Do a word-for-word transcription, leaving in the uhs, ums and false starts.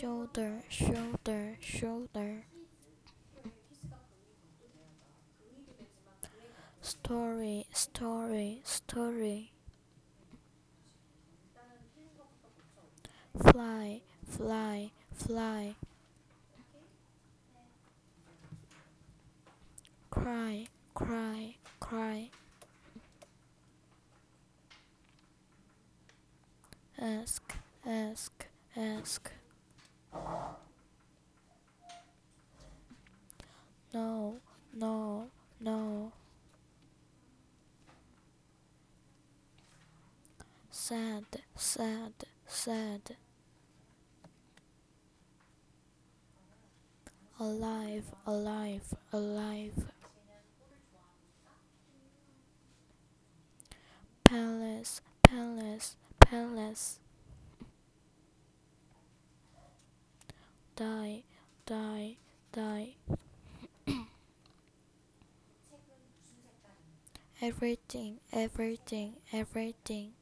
shoulder, shoulder, shoulder. Story, story, story. Fly, fly, fly. Cry, cry, cry. Ask, ask, ask. No, no, no. Sad, sad, sad. Alive, alive, alive. Palace, palace, palace. Die, die, die. Everything, everything, everything.